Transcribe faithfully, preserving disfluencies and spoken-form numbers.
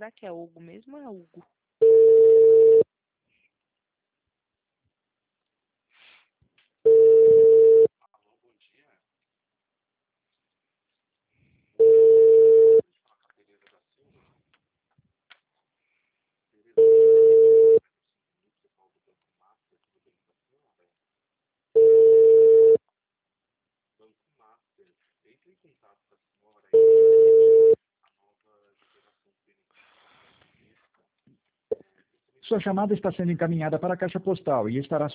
será que é Hugo mesmo ou é Hugo? Sua chamada está sendo encaminhada para a caixa postal e estará